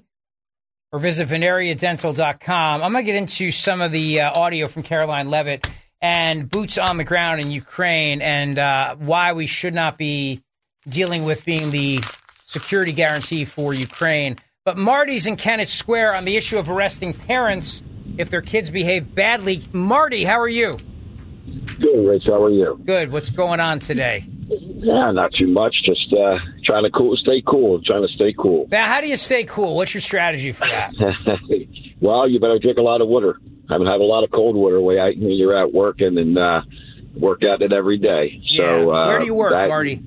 or visit veneria dental dot com. I'm going to get into some of the uh, audio from Caroline Leavitt and boots on the ground in Ukraine and uh, why we should not be dealing with being the security guarantee for Ukraine. But Marty's in Kennett Square on the issue of arresting parents if their kids behave badly. Marty, how are you? Good, Rich. How are you? Good. What's going on today? Yeah, not too much. Just uh, trying to cool, stay cool. Trying to stay cool. Now, how do you stay cool? What's your strategy for that? Well, you better drink a lot of water. I haven't had a lot of cold water way out when you're out working and uh, work at it every day. Yeah. So uh, where do you work, that, Marty?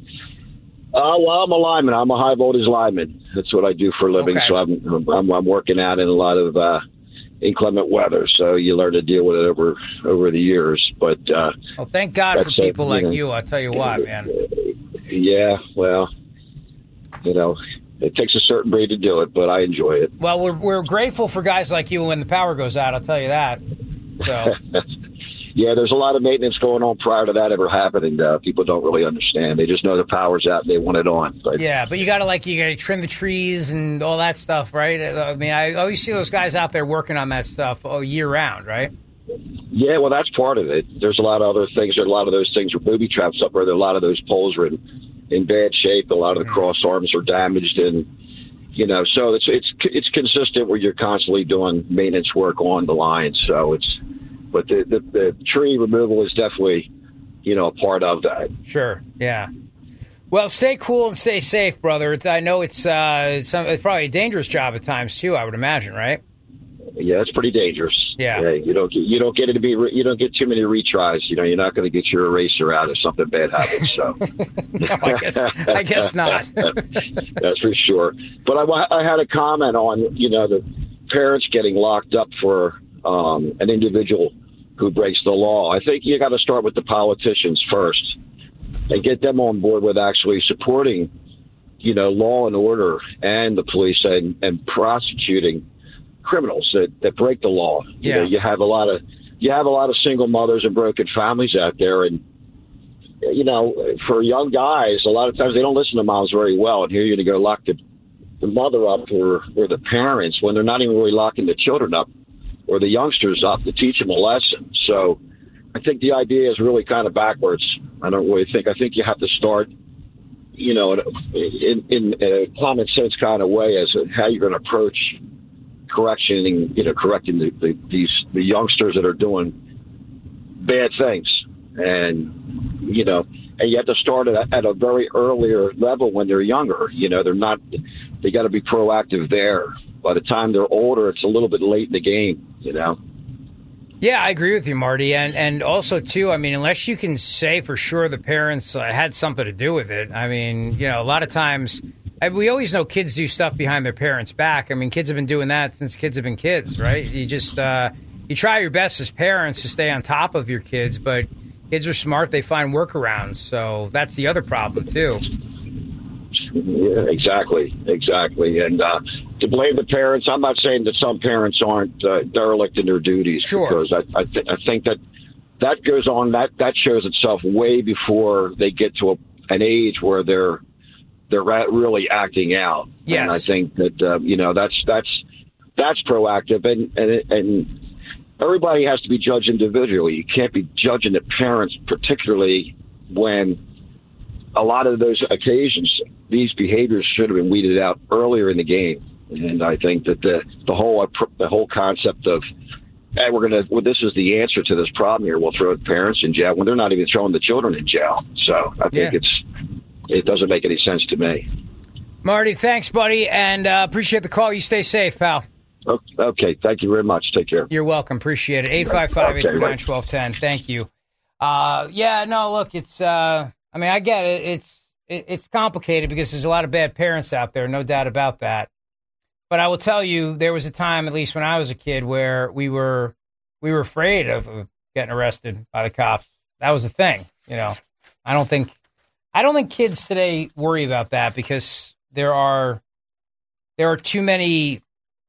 Uh, well, I'm a lineman. I'm a high voltage lineman. That's what I do for a living. Okay. So I'm, I'm I'm working out in a lot of uh, inclement weather. So you learn to deal with it over over the years. But uh, well, thank God for people a, like you know, you. I'll tell you what, man. Yeah, well, you know, it takes a certain breed to do it, but I enjoy it. Well, we're we're grateful for guys like you when the power goes out. I'll tell you that. So. Yeah, there's a lot of maintenance going on prior to that ever happening. Uh, people don't really understand. They just know the power's out and they want it on. But, yeah, but you got to like you got to trim the trees and all that stuff, right? I mean, I always see those guys out there working on that stuff all year round, right? Yeah, well, that's part of it. There's a lot of other things. There are a lot of those things are booby traps up where a lot of those poles are in, in bad shape. A lot of the cross arms are damaged, and you know, so it's it's it's consistent where you're constantly doing maintenance work on the line. So it's. But the, the, the tree removal is definitely, you know, a part of that. Sure, yeah. Well, stay cool and stay safe, brother. I know it's uh, some, it's probably a dangerous job at times too. I would imagine, right? Yeah, it's pretty dangerous. Yeah, yeah you don't you don't get it to be you don't get too many retries. You know, you're not going to get your eraser out if something bad happens. So, no, I guess I guess not. That's for sure. But I, I had a comment on you know the parents getting locked up for um, an individual who breaks the law. I think you got to start with the politicians first and get them on board with actually supporting, you know, law and order and the police and, and prosecuting criminals that, that break the law. You yeah. know, you have a lot of you have a lot of single mothers and broken families out there, and you know, for young guys, a lot of times they don't listen to moms very well. And here you're going to go lock the, the mother up or, or the parents when they're not even really locking the children up or the youngsters up to teach them a lesson. So I think the idea is really kind of backwards. I don't really think. I think you have to start, you know, in, in, in a common sense kind of way as to how you're going to approach correcting, you know, correcting the, the, these the youngsters that are doing bad things. And, you know, and you have to start at, at a very earlier level when they're younger. You know, they're not, they got to be proactive there. By the time they're older, it's a little bit late in the game, you know. Yeah, I agree with you, Marty. And and also, too, I mean, unless you can say for sure the parents uh, had something to do with it, I mean, you know, a lot of times, I, we always know kids do stuff behind their parents' back. I mean, kids have been doing that since kids have been kids, right? You just, uh, you try your best as parents to stay on top of your kids, but kids are smart. They find workarounds. So that's the other problem, too. Yeah, exactly, exactly. And uh, to blame the parents, I'm not saying that some parents aren't uh, derelict in their duties. Sure. Because I, I, th- I think that that goes on, that, that shows itself way before they get to a, an age where they're they're really acting out. Yes. And I think that, uh, you know, that's that's that's proactive. And, and, and everybody has to be judged individually. You can't be judging the parents, particularly when a lot of those occasions, these behaviors should have been weeded out earlier in the game. And I think that the the whole the whole concept of, hey, we're gonna, well, this is the answer to this problem here. We'll throw the parents in jail when they're not even throwing the children in jail. So I think Yeah. it's it doesn't make any sense to me. Marty, thanks, buddy, and uh, appreciate the call. You stay safe, pal. Okay, thank you very much. Take care. You're welcome. Appreciate it. eight five five, eight three nine, one two one zero. Thank you. Uh, yeah, no, look, it's, uh, I mean, I get it. It's, it, it's complicated because there's a lot of bad parents out there, no doubt about that. But I will tell you, there was a time, at least when I was a kid, where we were, we were afraid of of getting arrested by the cops. That was the thing, you know. I don't think, I don't think kids today worry about that because there are, there are too many,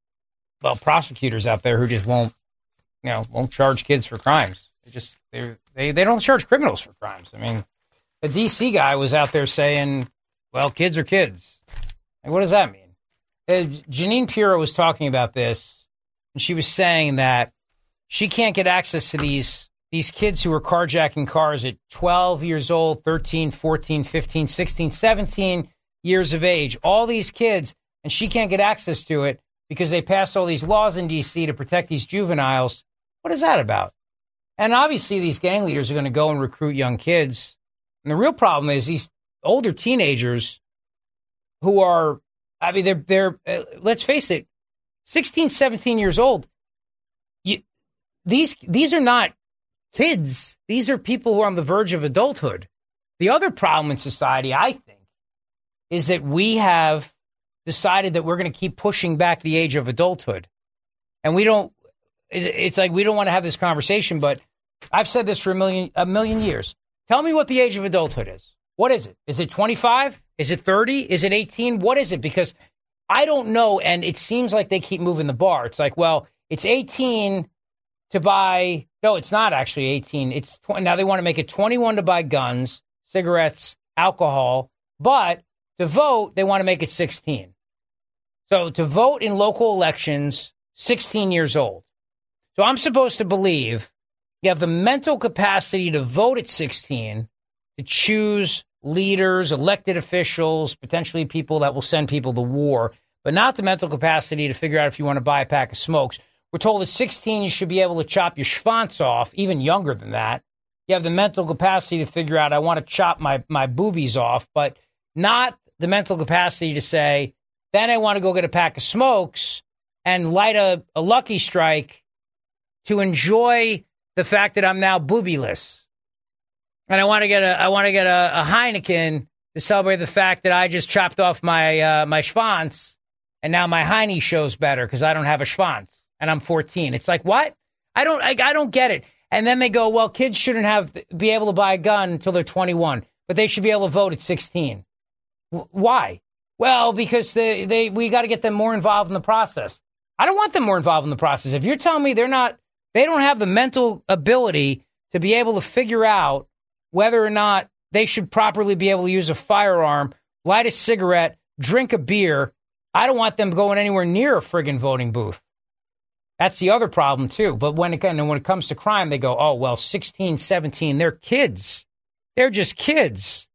well, prosecutors out there who just won't, you know, won't charge kids for crimes. They just, they they they don't charge criminals for crimes. I mean, the D C guy was out there saying, well, kids are kids. Like, what does that mean? Uh, Janine Pirro was talking about this, and she was saying that she can't get access to these these kids who are carjacking cars at twelve years old, thirteen, fourteen, fifteen, sixteen, seventeen years of age. All these kids, and she can't get access to it because they passed all these laws in D C to protect these juveniles. What is that about? And obviously these gang leaders are going to go and recruit young kids. And the real problem is these older teenagers who are, I mean, they're, they're uh, let's face it, sixteen, seventeen years old. You, these, these are not kids. These are people who are on the verge of adulthood. The other problem in society, I think, is that we have decided that we're going to keep pushing back the age of adulthood. And we don't, it's like we don't want to have this conversation, but I've said this for a million, a million years. Tell me what the age of adulthood is. What is it? Is it twenty-five? Is it thirty? Is it eighteen? What is it? Because I don't know, and it seems like they keep moving the bar. It's like, well, it's eighteen to buy. No, it's not actually eighteen. It's twenty, now they want to make it twenty-one to buy guns, cigarettes, alcohol, but to vote, they want to make it sixteen. So to vote in local elections, sixteen years old. So I'm supposed to believe you have the mental capacity to vote at sixteen, to choose leaders, elected officials, potentially people that will send people to war, but not the mental capacity to figure out if you want to buy a pack of smokes. We're told at sixteen you should be able to chop your schwanz off, even younger than that. You have the mental capacity to figure out I want to chop my, my boobies off, but not the mental capacity to say, then I want to go get a pack of smokes and light a, a Lucky Strike to enjoy the fact that I'm now boobyless. And I want to get a I want to get a, a Heineken to celebrate the fact that I just chopped off my uh, my schwanz, and now my Heine shows better because I don't have a schwanz and I'm fourteen. It's like, what? I don't I, I don't get it. And then they go, well, kids shouldn't have be able to buy a gun until they're twenty-one, but they should be able to vote at sixteen. W- why? Well, because they they we got to get them more involved in the process. I don't want them more involved in the process. If you're telling me they're not, they don't have the mental ability to be able to figure out whether or not they should properly be able to use a firearm, light a cigarette, drink a beer. I don't want them going anywhere near a friggin' voting booth. That's the other problem, too. But when it, when it comes to crime, they go, oh, well, sixteen, seventeen, they're kids. They're just kids.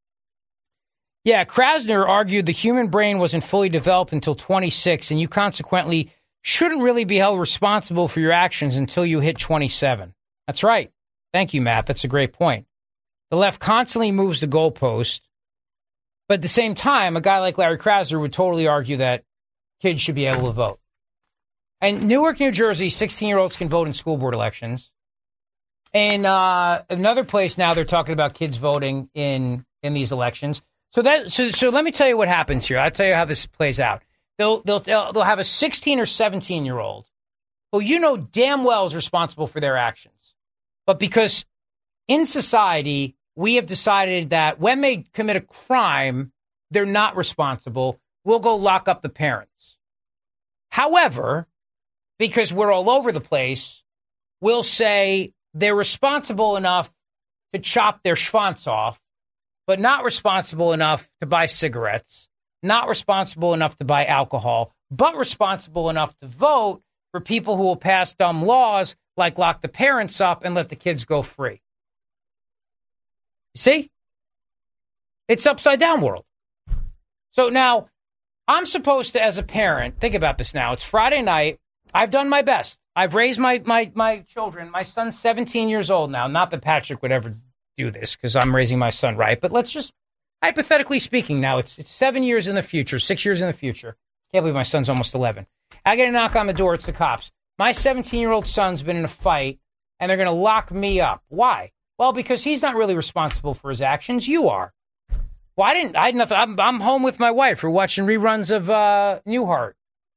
Yeah, Krasner argued the human brain wasn't fully developed until twenty-six, and you consequently shouldn't really be held responsible for your actions until you hit twenty-seven. That's right. Thank you, Matt. That's a great point. The left constantly moves the goalpost, but at the same time, a guy like Larry Krasner would totally argue that kids should be able to vote. And Newark, New Jersey, sixteen-year-olds can vote in school board elections. And uh, another place now they're talking about kids voting in, in these elections. So that so so let me tell you what happens here. I'll tell you how this plays out. They'll they'll they'll, they'll have a sixteen or seventeen-year-old who you know damn well is responsible for their actions. But because in society we have decided that when they commit a crime, they're not responsible, we'll go lock up the parents. However, because we're all over the place, we'll say they're responsible enough to chop their schwanz off, but not responsible enough to buy cigarettes, not responsible enough to buy alcohol, but responsible enough to vote for people who will pass dumb laws like lock the parents up and let the kids go free. You see? It's upside down world. So now, I'm supposed to, as a parent, think about this now. It's Friday night. I've done my best. I've raised my my my children. My son's seventeen years old now. Not that Patrick would ever do this because I'm raising my son right. But let's just, hypothetically speaking now, it's it's seven years in the future, six years in the future. Can't believe my son's almost eleven. I get a knock on the door. It's the cops. My seventeen-year-old son's been in a fight, and they're going to lock me up. Why? Well, because he's not really responsible for his actions. You are. Well, I didn't. I had nothing. I'm, I'm home with my wife. We're watching reruns of uh, Newhart.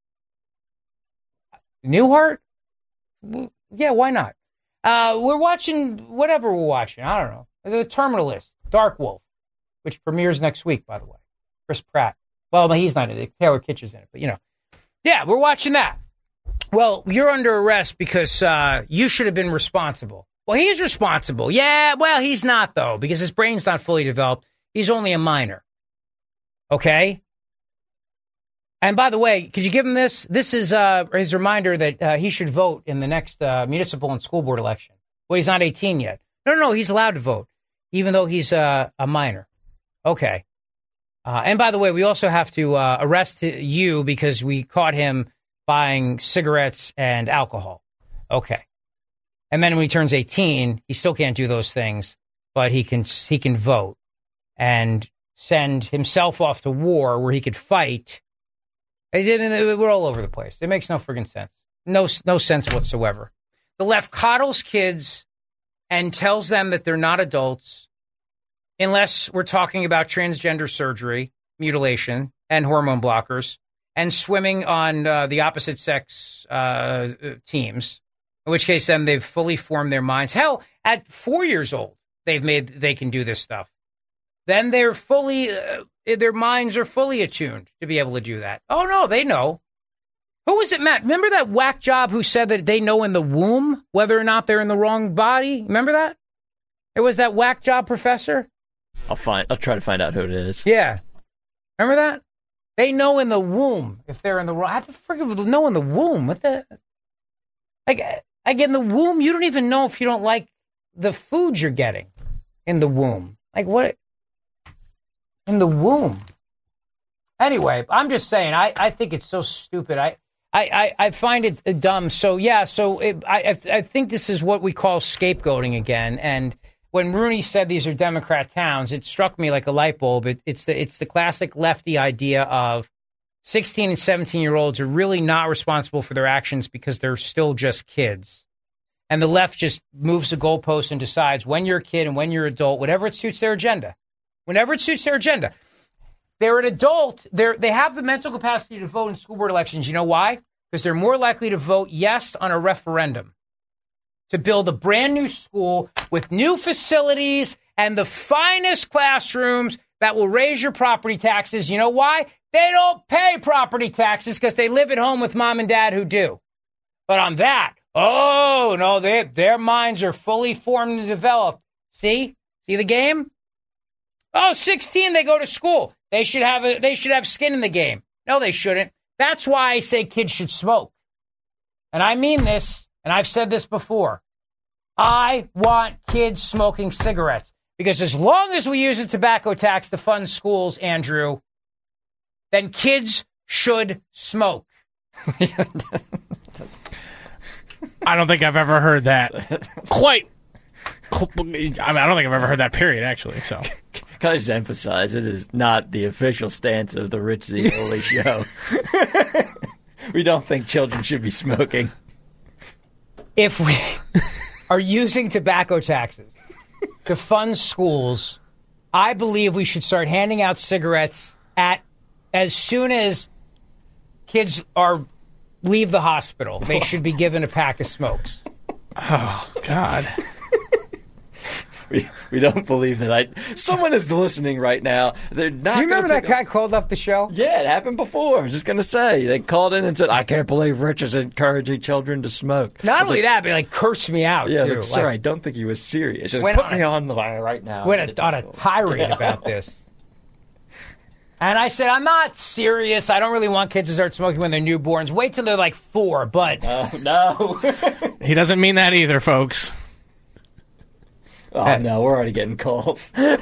Newhart? Yeah, why not? Uh, we're watching whatever we're watching. I don't know. The Terminalist, Dark Wolf, which premieres next week, by the way. Chris Pratt. Well, no, he's not in it. Taylor Kitsch is in it, but you know. Yeah, we're watching that. Well, you're under arrest because uh, you should have been responsible. Well, he's responsible. Yeah, well, he's not, though, because his brain's not fully developed. He's only a minor. Okay? And by the way, could you give him this? This is uh, his reminder that uh, he should vote in the next uh, municipal and school board election. Well, he's not eighteen yet. No, no, no, he's allowed to vote, even though he's uh, a minor. Okay. Uh, and by the way, we also have to uh, arrest you because we caught him buying cigarettes and alcohol. Okay. And then when he turns eighteen, he still can't do those things, but he can he can vote and send himself off to war where he could fight. We're all over the place. It makes no friggin' sense. No, no sense whatsoever. The left coddles kids and tells them that they're not adults unless we're talking about transgender surgery, mutilation, and hormone blockers, and swimming on uh, the opposite sex uh, teams, in which case then they've fully formed their minds. Hell, at four years old, they've made they can do this stuff. Then they're fully, uh, their minds are fully attuned to be able to do that. Oh, no, they know. Who was it, Matt? Remember that whack job who said that they know in the womb whether or not they're in the wrong body? Remember that? It was that whack job professor? I'll find. I'll try to find out who it is. Yeah. Remember that? They know in the womb if they're in the wrong. How the frick know in the womb? What the? Like, like in the womb, you don't even know if you don't like the food you're getting in the womb. Like what? In the womb. Anyway, I'm just saying, I, I think it's so stupid. I, I, I find it dumb. So, yeah, so it, I, I think this is what we call scapegoating again. And when Rooney said these are Democrat towns, it struck me like a light bulb. It, it's the it's the classic lefty idea of sixteen and seventeen-year-olds are really not responsible for their actions because they're still just kids. And the left just moves the goalpost and decides when you're a kid and when you're an adult, whatever it suits their agenda. Whenever it suits their agenda. They're an adult. They're, they have the mental capacity to vote in school board elections. You know why? Because they're more likely to vote yes on a referendum to build a brand new school with new facilities and the finest classrooms that will raise your property taxes. You know why? They don't pay property taxes because they live at home with mom and dad who do. But on that, oh, no, they, their minds are fully formed and developed. See? See the game? Oh, sixteen, they go to school. They should have a, they should have skin in the game. No, they shouldn't. That's why I say kids should smoke. And I mean this, and I've said this before. I want kids smoking cigarettes because as long as we use a tobacco tax to fund schools, Andrew, then kids should smoke. I don't think I've ever heard that. Quite. I mean, I don't think I've ever heard that, period, actually. So, can I just emphasize, it is not the official stance of the Rich Zeoli show. We don't think children should be smoking. If we are using tobacco taxes to fund schools, I believe we should start handing out cigarettes at as soon as kids are leave the hospital. They should be given a pack of smokes. Oh, God. We we don't believe that. I someone is listening right now. They're not. Do you remember that up. guy called up the show? Yeah, it happened before. I was just gonna say they called in and said, "I can't believe Rich is encouraging children to smoke." Not only like, that, but like cursed me out. Yeah, too. Like, sir, like, I don't think he was serious. Like, put on me a, on the line right now. Went on a tirade yeah. about this. And I said, I'm not serious. I don't really want kids to start smoking when they're newborns. Wait till they're like four. But uh, no, he doesn't mean that either, folks. Oh, uh, no, we're already getting calls. But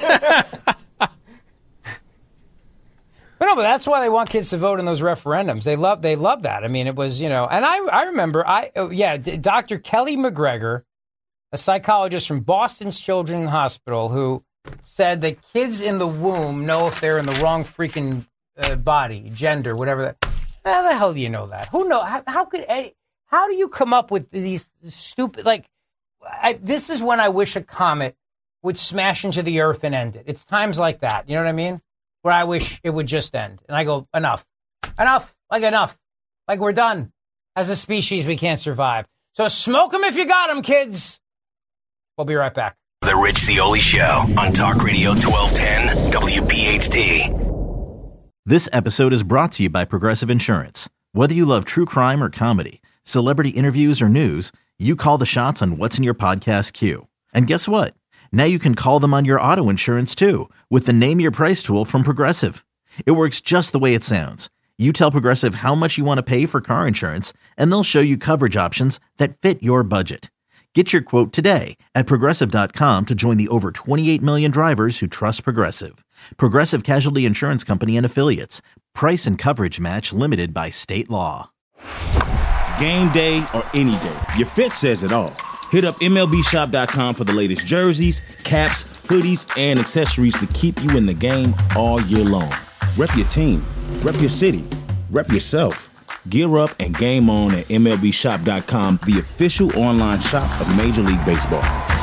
no, but that's why they want kids to vote in those referendums. They love, they love that. I mean, it was, you know, and I, I remember, I, yeah, Doctor Kelly McGregor, a psychologist from Boston's Children's Hospital, who said that kids in the womb know if they're in the wrong freaking uh, body, gender, whatever that. How the hell do you know that? Who know? How, how could any, how do you come up with these stupid, like, I, this is when I wish a comet would smash into the earth and end it. It's times like that. You know what I mean? Where I wish it would just end. And I go, enough. Enough. Like, enough. Like, we're done. As a species, we can't survive. So smoke them if you got them, kids. We'll be right back. The Rich Zeoli Show on Talk Radio twelve ten W P H T. This episode is brought to you by Progressive Insurance. Whether you love true crime or comedy, celebrity interviews or news, you call the shots on what's in your podcast queue. And guess what? Now you can call them on your auto insurance too with the Name Your Price tool from Progressive. It works just the way it sounds. You tell Progressive how much you want to pay for car insurance, and they'll show you coverage options that fit your budget. Get your quote today at Progressive dot com to join the over twenty-eight million drivers who trust Progressive. Progressive Casualty Insurance Company and Affiliates. Price and coverage match limited by state law. Game day or any day, your fit says it all. Hit up M L B shop dot com for the latest jerseys, caps, hoodies, and accessories to keep you in the game all year long. Rep your team, rep your city, rep yourself. Gear up and game on at M L B shop dot com, the official online shop of Major League Baseball.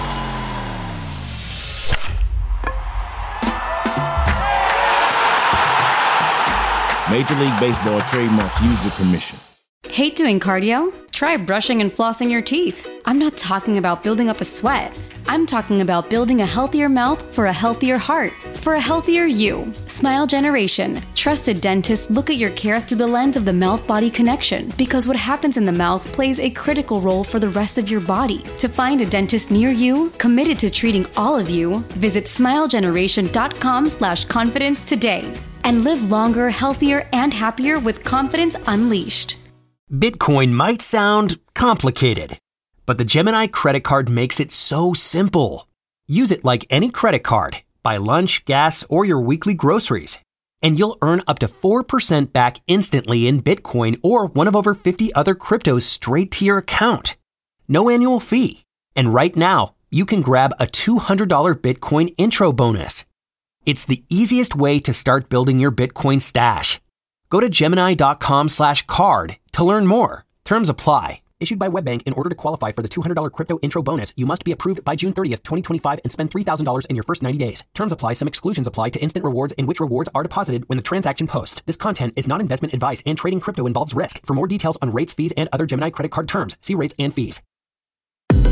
Major League Baseball trademark used with permission. Hate doing cardio? Try brushing and flossing your teeth. I'm not talking about building up a sweat. I'm talking about building a healthier mouth for a healthier heart, for a healthier you. Smile Generation. Trusted dentists look at your care through the lens of the mouth-body connection because what happens in the mouth plays a critical role for the rest of your body. To find a dentist near you, committed to treating all of you, visit smile generation dot com slash confidence today and live longer, healthier, and happier with confidence unleashed. Bitcoin might sound complicated, but the Gemini credit card makes it so simple. Use it like any credit card. Buy lunch, gas, or your weekly groceries, and you'll earn up to four percent back instantly in Bitcoin or one of over fifty other cryptos straight to your account. No annual fee. And right now, you can grab a two hundred dollars Bitcoin intro bonus. It's the easiest way to start building your Bitcoin stash. Go to Gemini dot com slash card to learn more. Terms apply. Issued by WebBank. In order to qualify for the two hundred dollars crypto intro bonus, you must be approved by June thirtieth, twenty twenty-five and spend three thousand dollars in your first ninety days. Terms apply. Some exclusions apply to instant rewards in which rewards are deposited when the transaction posts. This content is not investment advice and trading crypto involves risk. For more details on rates, fees, and other Gemini credit card terms, see rates and fees.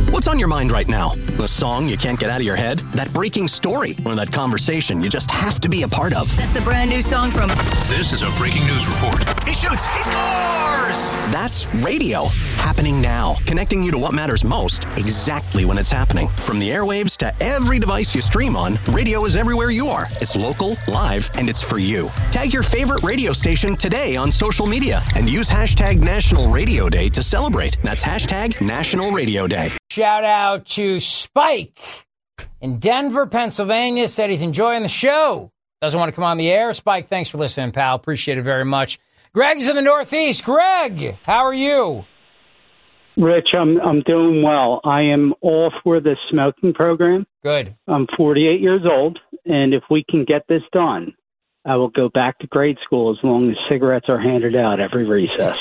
What's on your mind right now? The song you can't get out of your head? That breaking story? Or that conversation you just have to be a part of? That's the brand new song from... This is a breaking news report. He shoots! He scores! That's radio. Happening now. Connecting you to what matters most, exactly when it's happening. From the airwaves to every device you stream on, radio is everywhere you are. It's local, live, and it's for you. Tag your favorite radio station today on social media and use hashtag National Radio Day to celebrate. That's hashtag National Radio Day. Shout out to Spike in Denver, Pennsylvania. Said he's enjoying the show. Doesn't want to come on the air. Spike, thanks for listening, pal. Appreciate it very much. Greg's in the Northeast. Greg, how are you? Rich, I'm I'm doing well. I am all for the smoking program. Good. I'm forty-eight years old, and if we can get this done, I will go back to grade school as long as cigarettes are handed out every recess.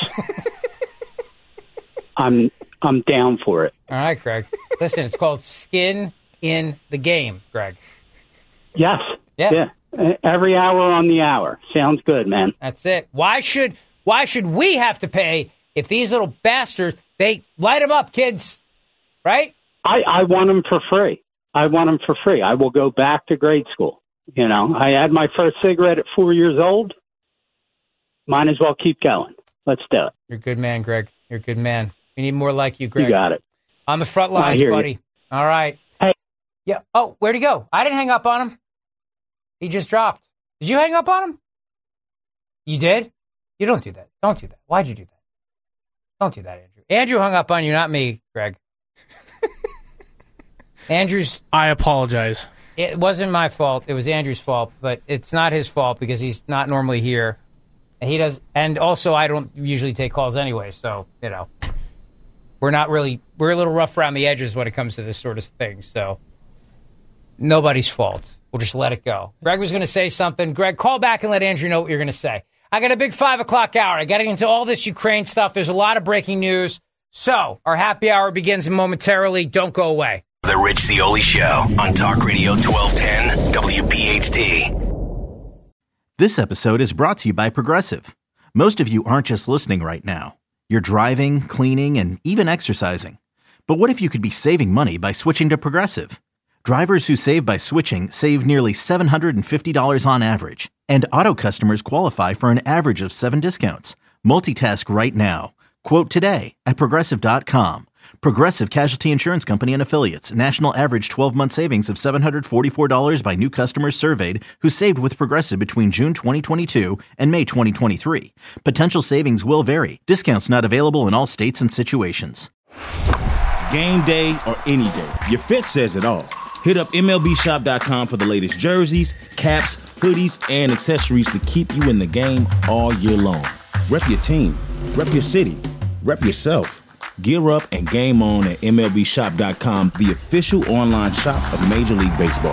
I'm I'm down for it. All right, Greg. Listen, it's called skin in the game, Greg. Yes. Yeah. Yeah. Every hour on the hour. Sounds good, man. That's it. Why should why should we have to pay if these little bastards, they light them up, kids, right? I, I want them for free. I want them for free. I will go back to grade school. You know, I had my first cigarette at four years old. Might as well keep going. Let's do it. You're a good man, Greg. You're a good man. We need more like you, Greg. You got it. On the front lines, buddy. You. All right. Hey. Yeah. Oh, where'd he go? I didn't hang up on him. He just dropped. Did you hang up on him? You did? You don't do that. Don't do that. Why'd you do that? Don't do that, Andrew. Andrew hung up on you, not me, Greg. Andrew's... I apologize. It wasn't my fault. It was Andrew's fault, but it's not his fault because he's not normally here. He does, and also I don't usually take calls anyway, so, you know. We're not really, we're a little rough around the edges when it comes to this sort of thing, so nobody's fault. We'll just let it go. Greg was going to say something. Greg, call back and let Andrew know what you're going to say. I got a big five o'clock hour. I got into all this Ukraine stuff. There's a lot of breaking news. So our happy hour begins momentarily. Don't go away. The Rich Zeoli Show on Talk Radio twelve ten W P H T. This episode is brought to you by Progressive. Most of you aren't just listening right now. You're driving, cleaning, and even exercising. But what if you could be saving money by switching to Progressive? Drivers who save by switching save nearly seven hundred fifty dollars on average. And auto customers qualify for an average of seven discounts. Multitask right now. Quote today at Progressive dot com. Progressive Casualty Insurance Company and Affiliates. National average twelve-month savings of seven hundred forty-four dollars by new customers surveyed who saved with Progressive between June twenty twenty-two and May twenty twenty-three. Potential savings will vary. Discounts not available in all states and situations. Game day or any day, your fit says it all. Hit up M L B shop dot com for the latest jerseys, caps, hoodies, and accessories to keep you in the game all year long. Rep your team, rep your city, rep yourself. Gear up and game on at M L B shop dot com, the official online shop of Major League Baseball.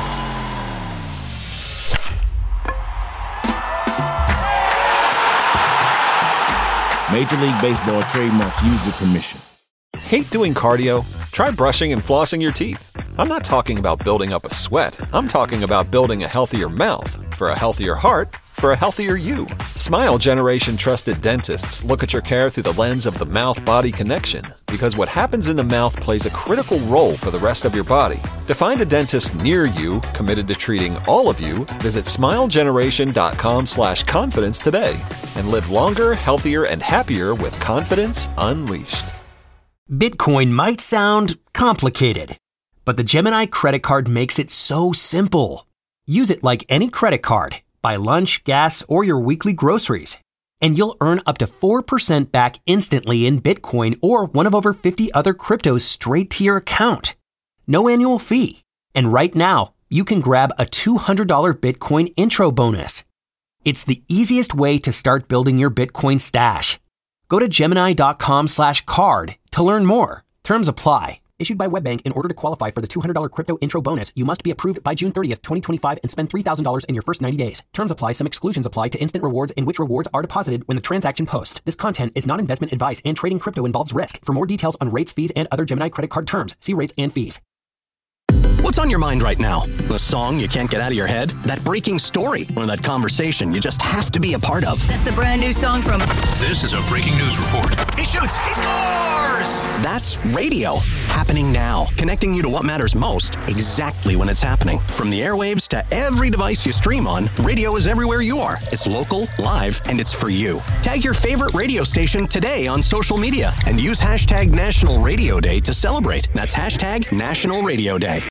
Major League Baseball trademark used with permission. Hate doing cardio? Try brushing and flossing your teeth. I'm not talking about building up a sweat. I'm talking about building a healthier mouth. For a healthier heart, for a healthier you. Smile Generation trusted dentists look at your care through the lens of the mouth-body connection, because what happens in the mouth plays a critical role for the rest of your body. To find a dentist near you committed to treating all of you, visit smile generation dot com slash confidence today and live longer, healthier, and happier with confidence unleashed. Bitcoin might sound complicated, but the Gemini credit card makes it so simple. Use it like any credit card. Buy lunch, gas, or your weekly groceries, and you'll earn up to four percent back instantly in Bitcoin or one of over fifty other cryptos straight to your account. No annual fee. And right now, you can grab a two hundred dollars Bitcoin intro bonus. It's the easiest way to start building your Bitcoin stash. Go to Gemini dot com slash card to learn more. Terms apply. Issued by WebBank. In order to qualify for the two hundred dollars crypto intro bonus, you must be approved by June thirtieth, twenty twenty-five and spend three thousand dollars in your first ninety days. Terms apply. Some exclusions apply to instant rewards in which rewards are deposited when the transaction posts. This content is not investment advice and trading crypto involves risk. For more details on rates, fees, and other Gemini credit card terms, see rates and fees. What's on your mind right now? The song you can't get out of your head? That breaking story? Or that conversation you just have to be a part of? That's the brand new song from... This is a breaking news report. He shoots! He scores! That's radio. Happening now. Connecting you to what matters most, exactly when it's happening. From the airwaves to every device you stream on, radio is everywhere you are. It's local, live, and it's for you. Tag your favorite radio station today on social media and use hashtag National Radio Day to celebrate. That's hashtag National Radio Day.